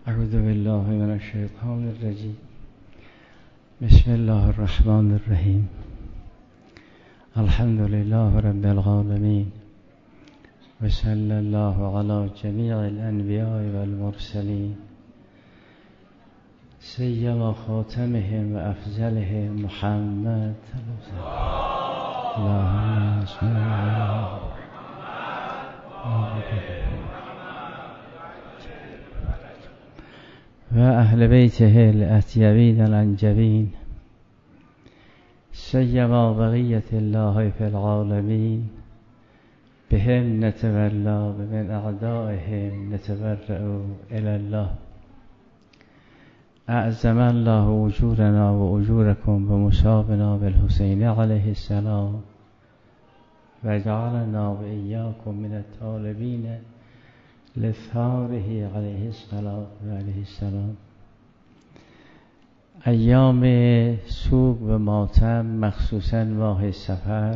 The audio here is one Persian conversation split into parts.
اعوذ بالله من الشیطان الرجیم. بسم الله الرحمن الرحیم. الحمد لله رب العالمین و صلی الله علی جمیع الانبیاء والمرسلین سیما خاتمهم و افضلهم محمد. اللهم صل علی و اهل بیته الاطیبین الانجبین سیما بقیت الله فی العالمین بهم نتولا و من اعدائهم نتبرأ الی الله. اعظم الله اجورنا و اجورکم و مصابنا بالحسین علیه السلام و جعلنا و ایاکم من الطالبین لثاره علیه السلام و علیه السلام. ایام سوگ و ماتم، مخصوصا ماه سفر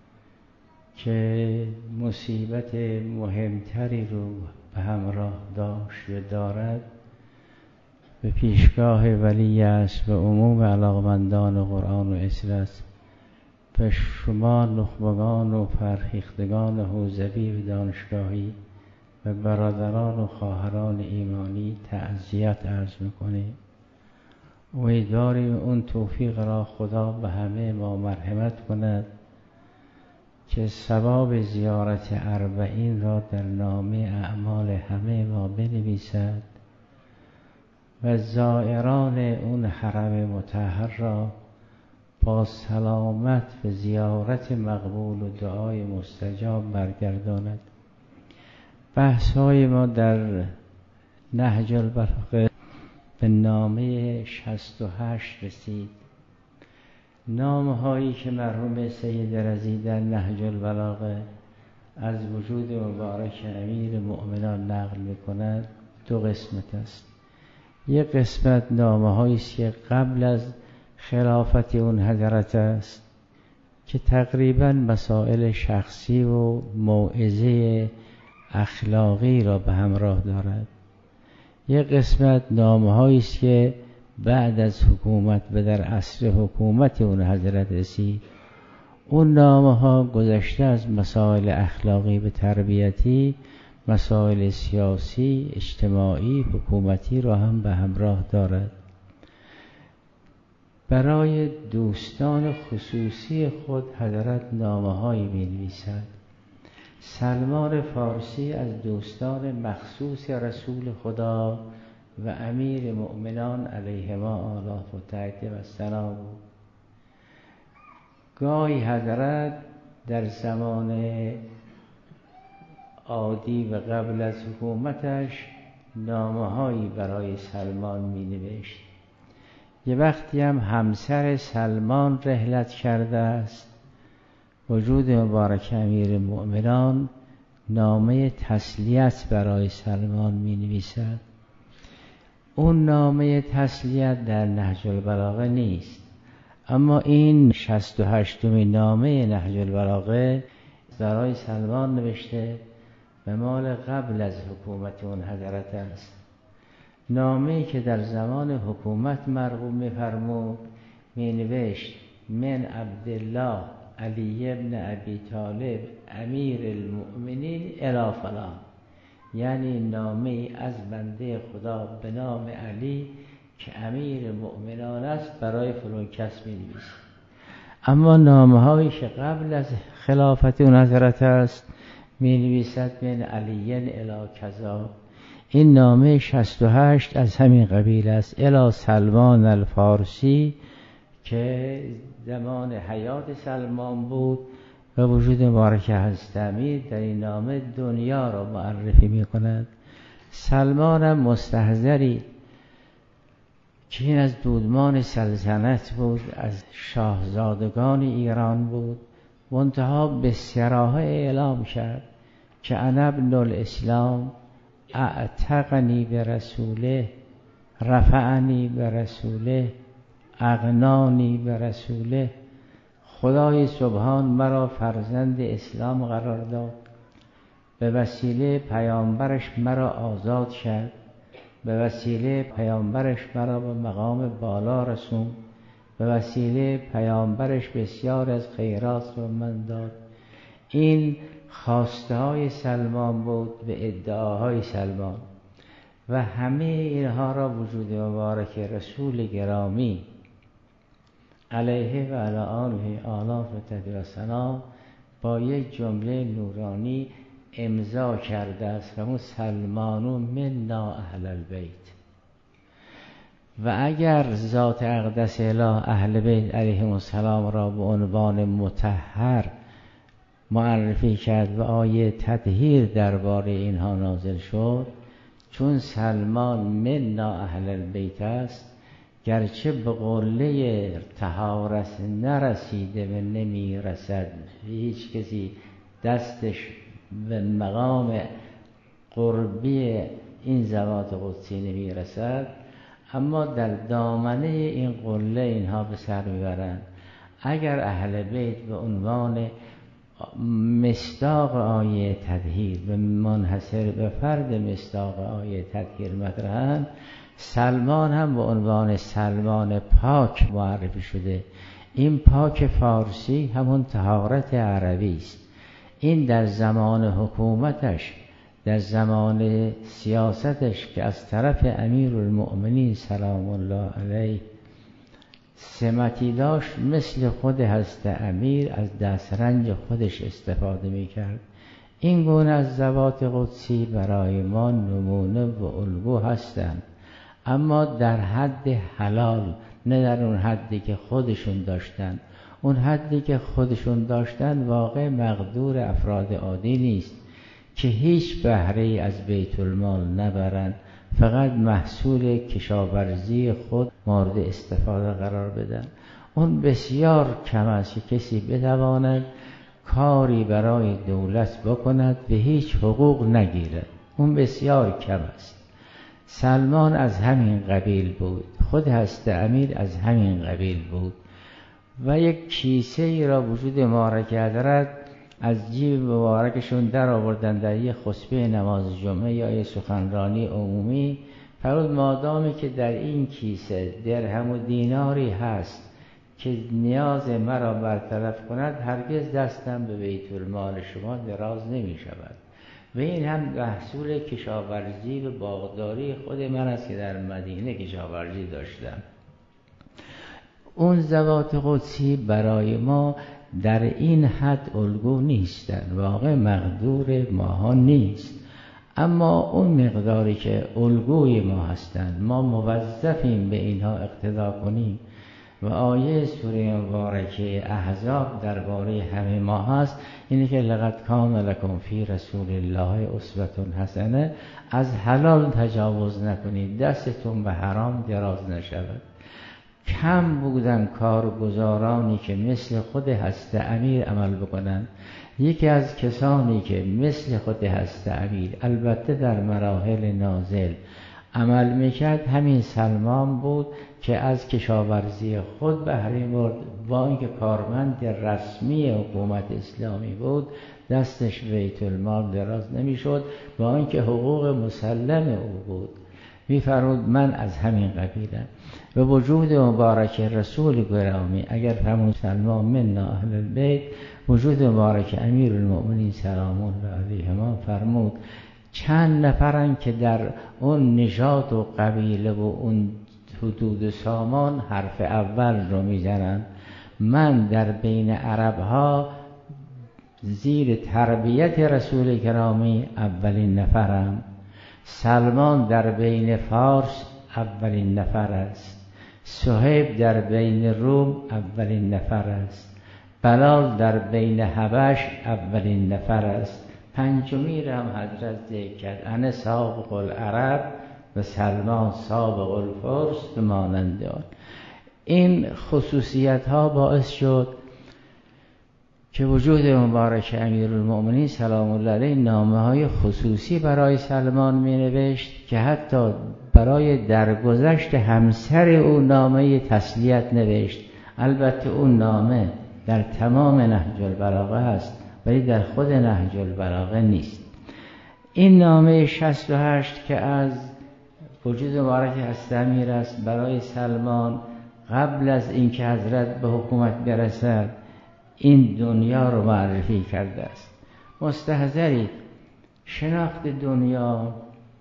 که مصیبت مهمتری رو به همراه داشت و دارد، به پیشگاه ولی است و عموم علاقمندان قرآن و اصلاح به شما نخبگان و فرهیختگان حوزوی و دانشگاهی و برادران و خواهران ایمانی تعزیت عرض میکنیم. امیدواریم اون توفیق را خدا به همه ما مرحمت کند که ثواب زیارت اربعین را در نامه اعمال همه ما بنویسد و زائران اون حرم مطهر را با سلامت و زیارت مقبول و دعای مستجاب برگرداند. بحث‌های ما در نهج البلاغه به نامه 68 رسید. نامه‌هایی که مرحوم سید رضی در نهج البلاغه از وجود مبارک امیر مؤمنان نقل می‌کند دو قسمت است. یک قسمت نامه‌هایی است که قبل از خلافت اون حضرت است که تقریباً مسائل شخصی و موعظه اخلاقی را به همراه دارد. یک قسمت نامه‌هایی است که بعد از حکومت و در عصر حکومت اون حضرت رسید. اون نامه‌ها گذشته از مسائل اخلاقی به تربیتی، مسائل سیاسی، اجتماعی، حکومتی را هم به همراه دارد. برای دوستان خصوصی خود حضرت نامه‌هایی می‌نویسد. سلمان فارسی از دوستان مخصوص رسول خدا و امیر مؤمنان علیهما آلاف و تحت و سلام بود. گاهی حضرت در زمان عادی و قبل از حکومتش نامه‌هایی برای سلمان می‌نوشت. یه وقتی هم همسر سلمان رحلت کرده است، وجود مبارک امیر مؤمنان نامه تسلیت برای سلمان می نویسد. اون نامه تسلیت در نهج البلاغه نیست، اما این 68مین نامه نهج البلاغه برای سلمان نوشته و مال قبل از حکومت اون حضرت است. نامه‌ای که در زمان حکومت مرقوم می‌فرمود می نوشت: من عبدالله علی ابن ابی طالب امیر المؤمنین الی فلان، یعنی نامه از بنده خدا به نام علی که امیر مؤمنان است برای فلان کس می‌نویسد. اما نامه‌هایی که قبل از خلافت اون حضرت است می‌نویسد من علی الی کذا. این نامه 68 از همین قبیل است. الی سلمان الفارسی که زمان حیات سلمان بود و وجود مبارک حضرت امیر در این نامه دنیا را معرفی می کند. سلمان هم مستحضری که این از دودمان سلطنت بود، از شاهزادگان ایران بود، منتها به صراحه اعلام کرد که انا ابن الاسلام اعتقنی به رسوله رفعنی به رسوله اغنانی به رسوله. خدای سبحان مرا فرزند اسلام قرار داد، به وسیله پیامبرش مرا آزاد کرد به وسیله پیامبرش مرا به مقام بالا رسوند، به وسیله پیامبرش بسیار از خیرات رو من داد. این خواسته های سلمان بود به ادعاهای سلمان و همه اینها را وجود مبارک رسول گرامی علیه و علی آله آلاف و تطهیر السلام با یک جمله نورانی امضا کرده است، همون سلمانو منا اهل البیت. و اگر ذات اقدس اله اهل بیت علیهم السلام را به عنوان مطهر معرفی کرد و آیه تطهیر درباره اینها نازل شد، چون سلمان منا اهل البیت است، گرچه به قله طهارت نرسیده و نمی رسد، هیچ کسی دستش به مقام قربی این ذوات قدسی نمی رسد، اما در دامنه این قله اینها به سر میبرند. اگر اهل بیت به عنوان مصداق آیه تطهیر به منحصر به فرد مصداق آیه تطهیر مطرحند، سلمان هم به عنوان سلمان پاک معرفی شده. این پاک فارسی همون طهارت عربی است. این در زمان حکومتش، در زمان سیاستش که از طرف امیرالمؤمنین سلام الله علیه سمتی داشت، مثل خود حضرت امیر از دسترنج خودش استفاده میکرد. این گونه از ذوات قدسی برای ما نمونه و الگو هستند، اما در حد حلال، نه در اون حدی که خودشون داشتن. اون حدی که خودشون داشتن واقع مقدور افراد عادی نیست که هیچ بهره‌ای از بیت المال نبرند، فقط محصول کشاورزی خود مورد استفاده قرار بدن. اون بسیار کم است که کسی بتواند کاری برای دولت بکند و هیچ حقوق نگیرد. اون بسیار کم است. سلمان از همین قبیل بود، خود حضرت امیر از همین قبیل بود و یک کیسه ای را وجود مبارک حضرت از جیب مبارکشون در آوردن در یک خطبه نماز جمعه یا یک سخنرانی عمومی. فرمود مادامی که در این کیسه درهم و دیناری هست که نیاز مرا برطرف کند، هرگز دستم به بیت المال شما دراز نمی شود. و این هم محصول کشاورزی و باغداری خود من است که در مدینه کشاورزی داشتم. اون ذوات قدسی برای ما در این حد الگو نیستن، واقع مقدور ماها نیست، اما اون مقداری که الگوی ما هستند ما موظفیم به اینها اقتدا کنیم. و آیه سوره مبارکه احزاب درباره همه ما هست، اینه که لقد کان لکم فی رسول الله اسوة حسنه، از حلال تجاوز نکنید، دستتون به حرام دراز نشود. کم بودن کارگزارانی که مثل خود حضرت امیر عمل بکنن. یکی از کسانی که مثل خود حضرت امیر البته در مراحل نازل عمل میکرد همین سلمان بود که از کشاورزی خود بهره برد. با اینکه کارمند رسمی حکومت اسلامی بود، دستش بیت المال دراز نمیشد، با اینکه حقوق مسلم او بود. می‌فرمود من از همین قبیلم. به وجود مبارک رسول گرامی، اگر فرمود سلمان منا اهل البیت، وجود مبارک امیرالمؤمنین سلام الله علیهما فرمود چند نفرن که در اون نژاد و قبیله و اون حدود سامان حرف اول رو میزنن. من در بین عربها زیر تربیت رسول گرامی اولین نفرم. سلمان در بین فارس اولین نفر است. صهیب در بین روم اولین نفر است. بلال در بین حبش اولین نفر است. پنجمی را هم حضرت ذکر کرد، انا سابق العرب و سلمان سابق الفرس به مانند آن. این خصوصیت ها باعث شد که وجود مبارک امیرالمؤمنین سلام الله علیه نامه های خصوصی برای سلمان می نوشت که حتی برای درگذشت همسر او نامه تسلیت نوشت. البته اون نامه در تمام نهج البلاغه هست ولی در خود نهج البلاغه نیست. این نامه 68 که از وجود مبارک هست امیر است برای سلمان قبل از اینکه حضرت به حکومت برسد این دنیا رو معرفی کرده است. مستحضرید شناخت دنیا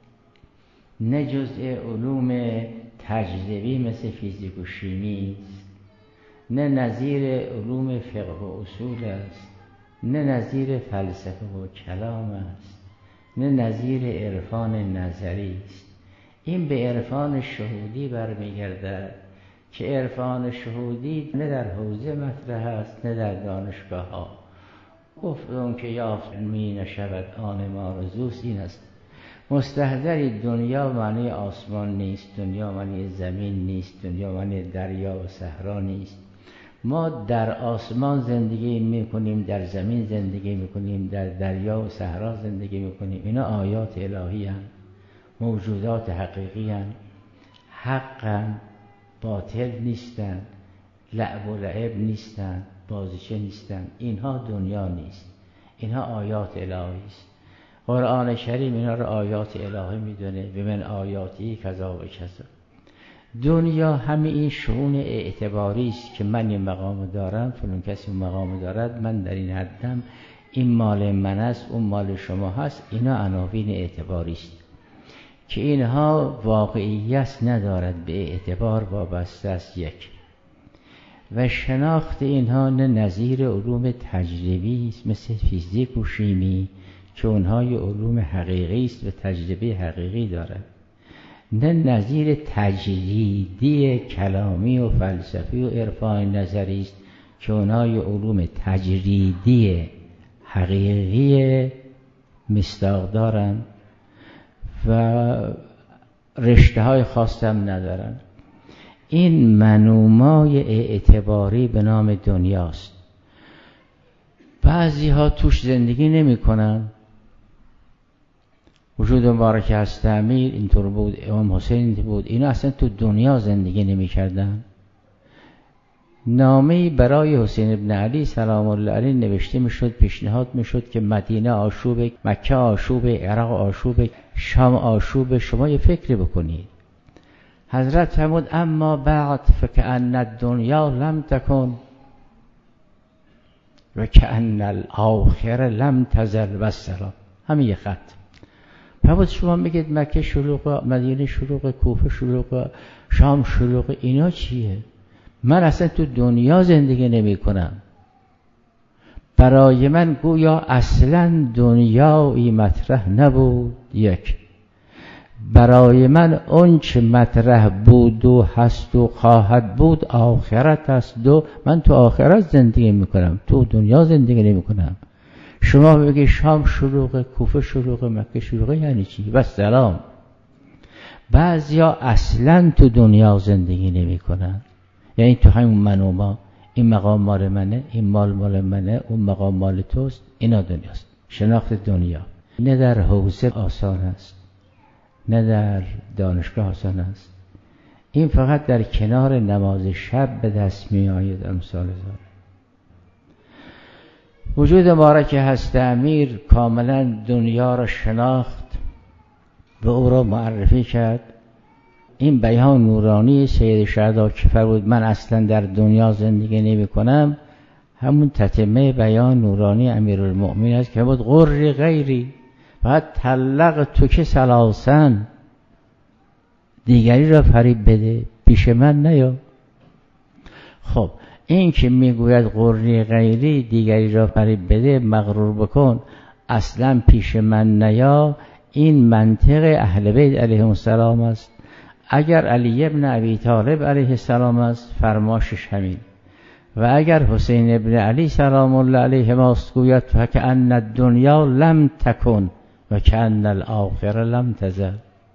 نه جزء علوم تجربی مثل فیزیک و شیمی است، نه نظیر علوم فقه و اصول است، نه نظیر فلسفه و کلام است، نه نظیر عرفان نظری است. این به عرفان شهودی برمیگردد که عرفان شهودی نه در حوزه مطرح است نه در دانشگاه ها. گفت اون که یافت می نشود آن ما رزوست. این است مستحضری دنیا معنی آسمان نیست، دنیا معنی زمین نیست، دنیا معنی دریا و صحرا نیست. ما در آسمان زندگی میکنیم، در زمین زندگی میکنیم، در دریا و صحرا زندگی میکنیم. اینا آیات الهی هستند، موجودات حقیقی هستند، حقاً باطل نیستند، لعب و لعب نیستند، بازیچه نیستند. اینها دنیا نیست، اینها آیات الهی است. قرآن کریم اینا رو آیات الهی میدونه. به من آیاتی کذا و کذا. دنیا همین این شؤون اعتباری است که من این مقام دارم، فلان کسی اون مقام دارد، من در این حدم، این مال من است، اون مال شما هست. اینا عناوین اعتباری است که اینها واقعیت ندارد، به اعتبار وابسته است. یک و شناخت اینها نه نظیر علوم تجربی است مثل فیزیک و شیمی که اونها یه علوم حقیقی است و تجربه حقیقی دارد، نه نظیر تجریدی کلامی و فلسفی و عرفان نظری است که اونها یه علوم تجریدی حقیقی مصداق دارند و رشته های خاص هم ندارن. این منومای اعتباری به نام دنیاست. بعضی ها توش زندگی نمی کنن. وجود مبارک هست امیر اینطور بود، امام حسین اینطور بود. اینا اصلا تو دنیا زندگی نمی کردن. نامه‌ای برای حسین ابن علی سلام الله علیه نوشته میشد، پیشنهاد میشد که مدینه آشوب، مکه آشوب، عراق آشوب، شام آشوب. شما یه فکر بکنید. حضرت فرمود اما بعد فکأن الدنیا لم تکن و کأن الاخره لم تزل والسلام. همین یه خط. فرمود شما میگید مکه شلوغ، مدینه شلوغ، کوفه شلوغ، شام شلوغ. اینا چیه؟ من اصلا تو دنیا زندگی نمی کنم. برای من گویا اصلا دنیایی مطرح نبود. یک، برای من اون چه مطرح بود و هست و خواهد بود آخرت است. دو، من تو آخرت زندگی می کنم، تو دنیا زندگی نمی کنم. شما بگی شام شلوغه، کوفه شلوغه، مکه شلوغه، یعنی چی؟ و سلام. بعضیا اصلا تو دنیا زندگی نمی کنن. یعنی تو همون من و ما، این مقام مال منه، این مال مال منه، اون مقام مال توست. اینا دنیاست. شناخت دنیا نه در حوزه آسان است، نه در دانشگاه آسان است. این فقط در کنار نماز شب به دست می آید. امثال ذلک. وجود مبارک هست امیر کاملا دنیا را شناخت و او را معرفی کرد. این بیان نورانی سید شهدا که فرمود من اصلا در دنیا زندگی نمی کنم، همون تتمه بیان نورانی امیرالمؤمنین است که فرمود غری غیری فقط طلق تو که سلاسن، دیگری را فریب بده پیش من نیا. خب این که میگوید غری غیری، دیگری را فریب بده، مغرور بکن، اصلا پیش من نیا، این منطق اهل بیت علیهم السلام است. اگر علی ابن ابی طالب علیه السلام است فرماشش همین، و اگر حسین ابن علی سلام الله علیه ماست گوید فکأن الدنیا لم تکن و کأن الاخره لم تزل.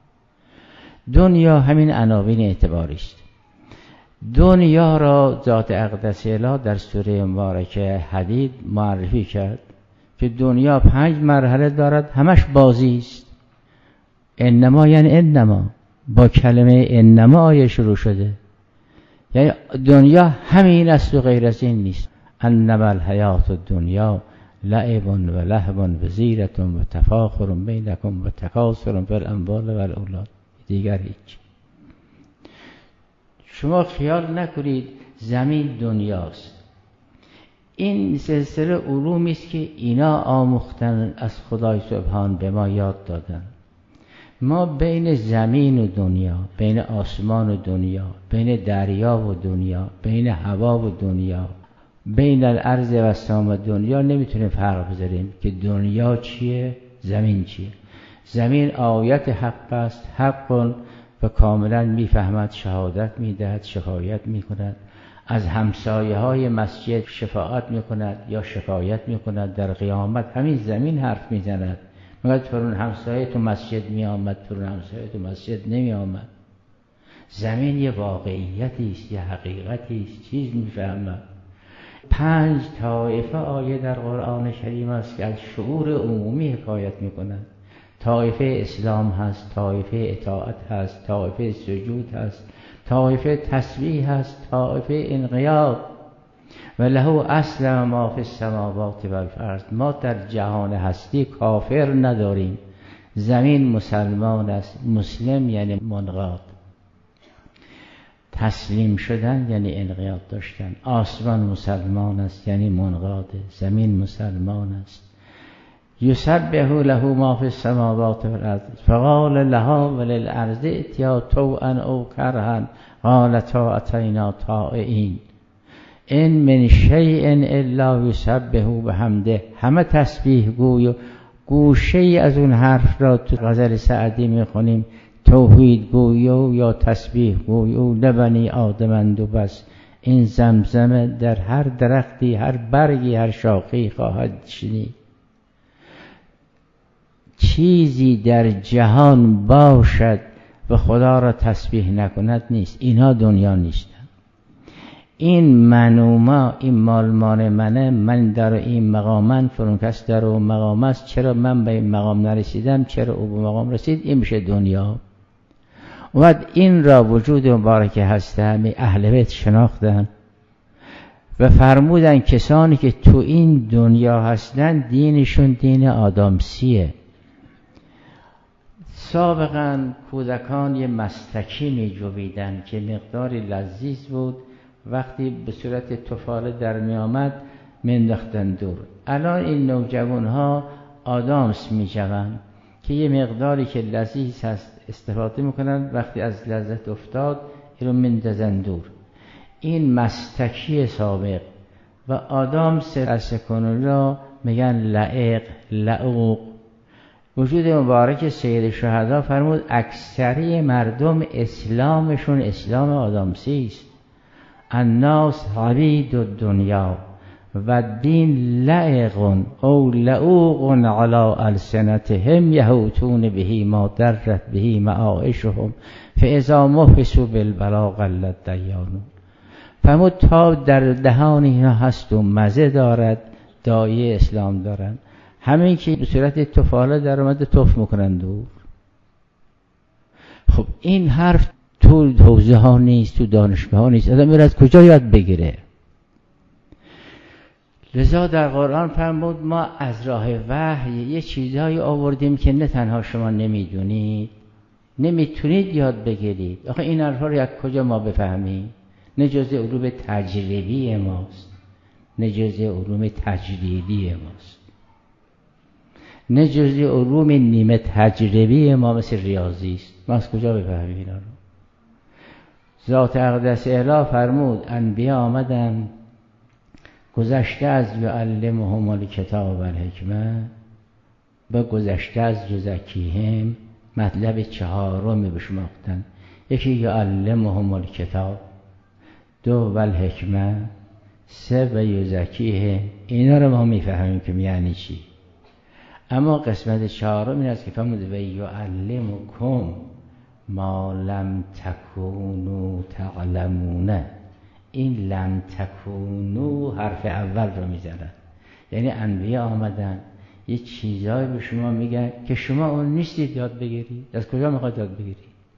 دنیا همین عناوین اعتباری است. دنیا را ذات اقدس اله در سوره مبارکه حدید معرفی کرد که دنیا 5 مرحله دارد، همش بازی است. انما یعنی انما، با کلمه انما آیه شروع شده. یعنی دنیا همین است و غیر از این نیست. انما الحیات الدنیا لعب و لهو و زینة و تفاخر بینکم و تکاثر فی الاموال و الاولاد. دیگر هیچ. شما خیال نکنید زمین دنیاست. این سلسله علومی است که اینا آموختن از خدای سبحان به ما یاد دادن. ما بین زمین و دنیا، بین آسمان و دنیا، بین دریا و دنیا، بین هوا و دنیا، بین الارض و السماء دنیا نمیتونیم فرق بذاریم که دنیا چیه، زمین چیه. زمین آیت حق است، حق و کاملا میفهمد، شهادت میدهد، شکایت میکند، از همسایه های مسجد شفاعت میکند یا شکایت میکند. در قیامت همین زمین حرف میزند، مگر فرون همسایه تو مسجد میآمد، فرون همسایه تو مسجد نمیآمد. زمین یه واقعیتی است، یه حقیقتی است، چیز میفهمد. 5 طایفه آیه در قرآن کریم است که از شعور عمومی حکایت میکنند. طایفه اسلام هست، طایفه اطاعت هست، طایفه سجود هست، طایفه تسبیح هست، طایفه انقیاد. و له اسلم ما فی السماوات و الارض. ما در جهان هستی کافر نداریم. زمین مسلمان است. مسلم یعنی منقاد، تسلیم شدن یعنی انقیاد داشتن. آسمان مسلمان است یعنی منقاده، زمین مسلمان است. یسبح له ما فی السماوات و الارض فقال لها وللارض ائتیا طوعا او کرها قالتا اتینا طائعین. ان من شیء الا یسبح بحمده. همه تسبیح گوی و گوشه ای از اون حرف را تو غزل سعدی میخونیم توحید گویو یا تسبیح گویو لبنی آدمند و بس. این زمزمه در هر درختی، هر برگی، هر شاخه‌ای خواهد شنید. چیزی در جهان باشد و خدا را تسبیح نکند نیست. اینها دنیا نیستن. این من و ما، این مال منه، من در این مقامن، فرون کس در اون مقام است. چرا من به این مقام نرسیدم، چرا او به مقام رسید، این میشه دنیا. و این را وجود مبارک هسته همه اهل بیت شناختن و فرمودن کسانی که تو این دنیا هستن دینشون دین آدامسیه. سابقا کودکان یه مستکی می جویدن که مقداری لذیذ بود، وقتی به صورت تفاله در می آمد منداختن دور. الان این نوجوان ها آدامس می جوند که یه مقداری که لذیذ هست استفاده میکنن، وقتی از لذت افتاد این رو مندازن دور. این مستکی سابق و آدامس کنون را میگن لعق، لعوق. وجود مبارک سید شهدا فرمود اکثری مردم اسلامشون اسلام آدامسی است. الناس عبید الدنیا و دین لعق او لعوق علی السنتهم یهوتون بهی ما درت بهی معایشهم فاذا مفسوا بالبلا قلت دیانون. فرمود تا در دهان اینا هست و مزه دارد، دایه اسلام دارن، همین که به صورت تفاله در اومده تف میکنن دور. خب این حرف تو حوزه ها نیست، تو دانشگاه ها نیست، آدم میره از کجا یاد بگیره؟ لذا در قرآن فرمود ما از راه وحی یه چیزهایی آوردیم که نه تنها شما نمیدونید، نمیتونید یاد بگیرید. آخه این حرفا رو از کجا ما بفهمیم؟ نه جزء علوم تجربی ماست، نه جزء علوم تجریدی ماست، نه جزء علوم نیمه تجربی ما مثل ریاضی است. ما از کجا بفهمیم اینا رو؟ ذات اقدس اعلی فرمود انبیا آمدن گذشته از یعلمهم الکتاب و الحکمه و گذشته از یزکیهم. مطلب چهارمی به شما گفتن، یکی یعلمهم الکتاب، 2 و الحکمه، 3 و یزکیهم. اینا رو ما میفهمیم که یعنی چی. اما قسمت چهارم این است که فرمود و یعلمکم ما لم تکونوا تعلمون. این لم تکونوا حرف اول رو میزنن، یعنی انبیا آمدن یه چیزایی به شما میگن که شما اون نیستید یاد بگیرید. از کجا میخواید یاد بگیرید؟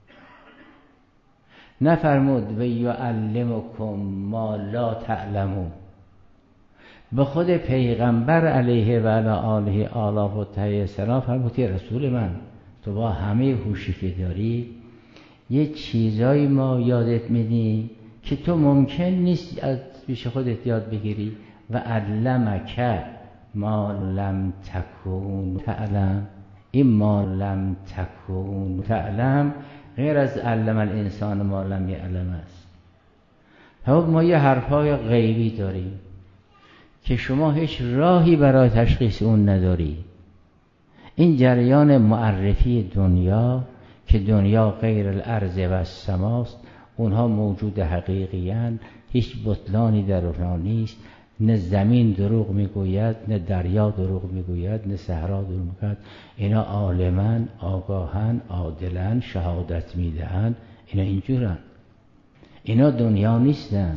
نفرمود و یعلمکم ما لا تعلمون. به خود پیغمبر علیه و علی آله آلاف و تحیه سلام فرمود که رسول من تو با همه هوشی که داری یه چیزایی ما یادت میدیم که تو ممکن نیست از پیش خودت یاد بگیری. و علمک ما لم تکون تعلم. این ما لم تکون تعلم غیر از علم الانسان ما لم یعلم است. ما یه حرفای غیبی داریم که شما هیچ راهی برای تشخیص اون نداری. این جریان معرفی دنیا که دنیا غیر الارض و السماست، اونها موجود حقیقی هستند، هیچ بطلانی در اونها نیست. نه زمین دروغ میگوید، نه دریا دروغ میگوید، نه صحرا دروغ میگوید. اینا عالمن، آگاهن، عادلن، شهادت میدهن. اینا اینجورن. اینا دنیا نیستن.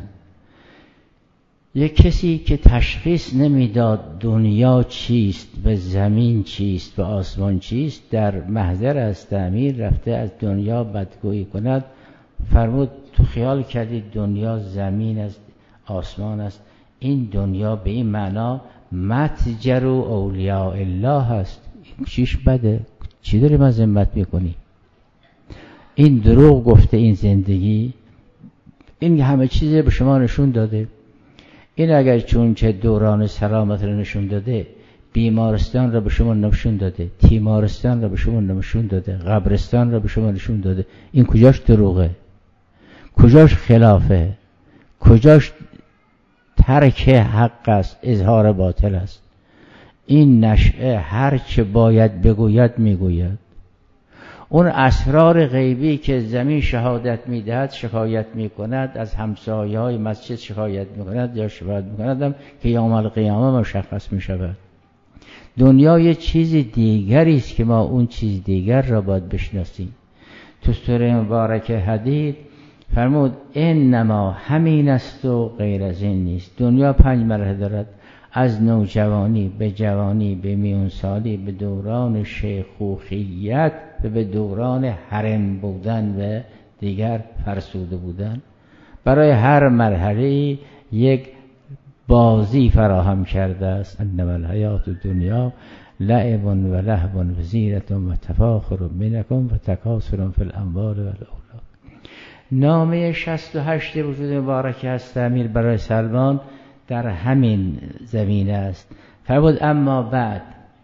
یک کسی که تشخیص نمیداد دنیا چیست و زمین چیست و آسمان چیست، در محضر از تعمیر رفته از دنیا بدگویی کند. فرمود تو خیال کردی دنیا زمین است، آسمان است. این دنیا به این معنا متجر اولیاء الله هست. چیش بده؟ چی داری مذمت میکنی؟ این دروغ گفته. این زندگی این همه چیز به شما نشون داده. این اگر چون چه دوران سلامت رو نشون داده، بیمارستان رو به شما نشون داده، تیمارستان رو به شما نشون داده، قبرستان رو به شما نشون داده، این کجاش دروغه؟ کجاش خلافه؟ کجاش ترک حق است، اظهار باطل است؟ این نشأه هر چه باید بگوید میگوید. اون اسرار غیبی که زمین شهادت میدهد شکایت میکند، از همسایه های مسجد شکایت میکند یا شکایت میکند که یوم القیامه مشخص میشود. دنیا یه چیز دیگری است که ما اون چیز دیگر را باید بشناسیم. تو سوره مبارک حدید فرمود انما همین است و غیر از این نیست. دنیا 5 مرحله دارد، از نوجوانی به جوانی به میانسالی به دوران شیخوخیت و به دوران حرم بودن و دیگر فرسوده بودن. برای هر مرحله یک بازی فراهم کرده است. انما الحیات الدنیا لعب و لهو و زینة و تفاخر بینکم و تکاثر فی الاموال و الاولاد. نامه 68 وجود مبارک است امیر برای سلمان در همین زمینه است. فرمود اما بعد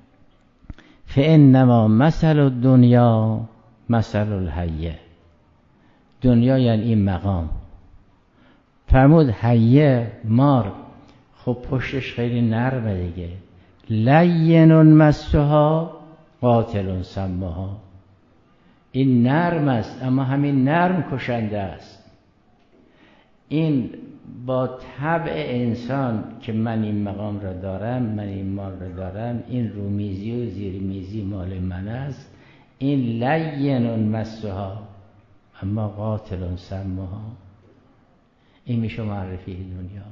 فانما مثل الدنیا مثل الحیه. دنیا یعنی این مقام. فرمود حیه مار، خب پشتش خیلی نرمه دیگه. لین مسها قاتل سمها. این نرم است اما همین نرم کشنده است. این با طبع انسان که من این مقام را دارم، من این مال را دارم، این رومیزی و زیرمیزی مال من است، این لین مسها اما قاتل سمها. این میشه معرفی دنیا.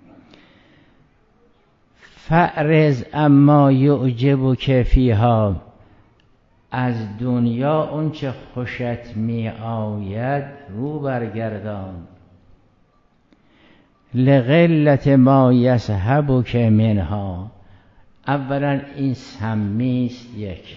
فعرض اما یعجبک فیها. از دنیا اون چه خوشت می آید رو برگردان. لقلت ما یصحبک منها. اولا این سمیست، یک.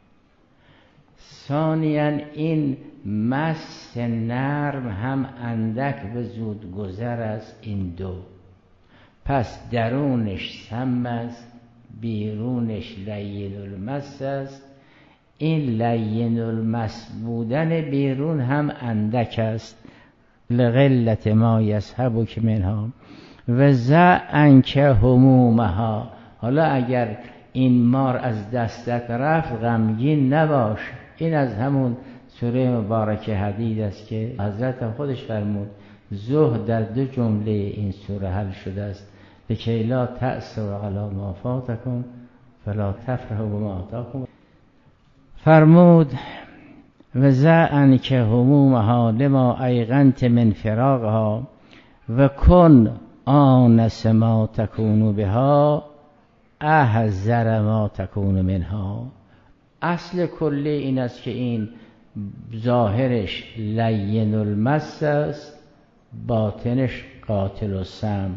ثانیا این مس نرم هم اندک و زود گذر است. این دو. پس درونش سم است، بیرونش لین المس است. این لین المس بودن بیرون هم اندک است. لقلت ما یصحبک منها و ضع عنک همومها. حالا اگر این مار از دستت رفت غمگین نباش. این از همون سوره مبارک حدید است که حضرت خودش فرمود زهد در 2 جمله این سوره حل شده است. لکی لا تأسوا علی ما فاتکم فلا تفرحوا بما آتاکم. فرمود و ضع عنک همومها لما ایقنت من فراقها و کن آنس ما تکون بها احذر ما تکون منها. اصل کلی این است که این ظاهرش لین المس است، باطنش قاتل السم.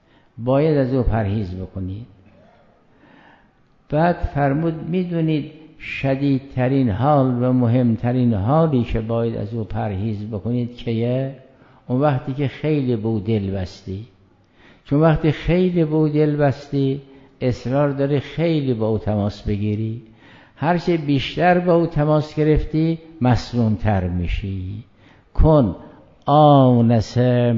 باید از او پرهیز بکنید. بعد فرمود میدونید شدیدترین حال و مهمترین حالی که باید از او پرهیز بکنید که اون وقتی که خیلی به او دل بستی. چون وقتی خیلی به او دل بستی اصرار داری خیلی با او تماس بگیری. هرچه بیشتر با او تماس گرفتی مسموم تر میشی. کن آنس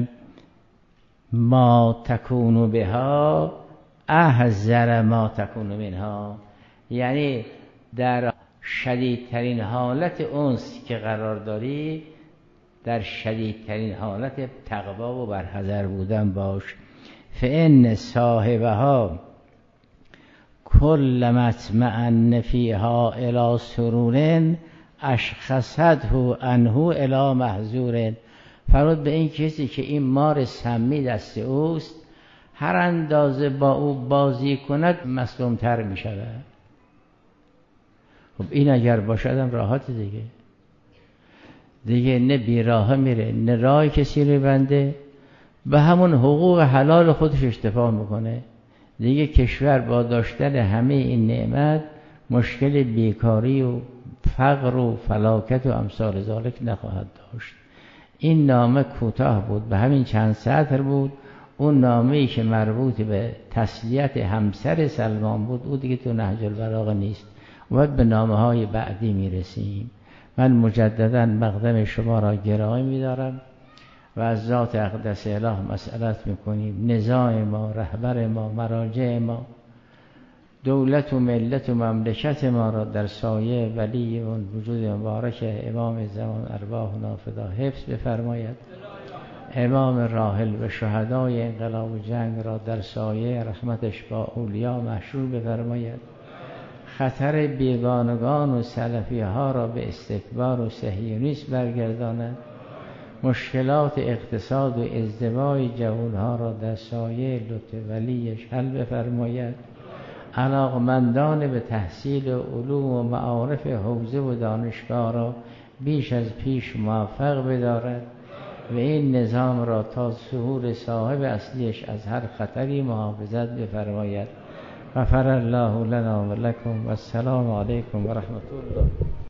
ما تکون بها احذر ما تکون منها. یعنی در شدیدترین حالت انس که قرار داری در شدیدترین حالت تقوا و برحذر بودن باش. فإن صاحبها کل مطمئن فیها الی سرور اشخصته عنه الی محذور. فرمود به این کسی که این مار سمی دست اوست هر اندازه با او بازی کند مصدومتر می شود. خب این اگر باشدم راحت دیگه نه بیراه میره نه راه کسی رو بنده، به همون حقوق حلال خودش اشتفا میکنه دیگه. کشور با داشتن همه این نعمت مشکل بیکاری و فقر و فلاکت و امثال ذالک نخواهد داشت. این نامه کوتاه بود، به همین چند سطر بود. اون نامه‌ای که مربوط به تسلیت همسر سلمان بود او دیگه تو نهج البلاغه نیست. و به نامه‌های بعدی میرسیم. من مجددا مقدم شما را گرامی می‌دارم و از ذات اقدس اله مسئلت میکنیم. نظام ما، رهبر ما، مراجع ما، دولت و ملت و مملکت ما را در سایه ولی اون وجود مبارک امام زمان ارواحنا فدا حفظ بفرماید. امام راحل و شهدای انقلاب و جنگ را در سایه رحمتش با اولیا محشور بفرماید. خطر بیگانگان و سلفی ها را به استکبار و صهیونیسم برگرداند. مشکلات اقتصاد و ازدواج جوانها را در سایه لطف ولیش حل بفرماید. علاقمندان به تحصیل علوم و معارف حوزه و دانشگاه را بیش از پیش موفق بدارد و این نظام را تا ظهور صاحب اصلیش از هر خطری محافظت بفرماید. غفر الله لنا و لکم و السلام علیکم و رحمت الله.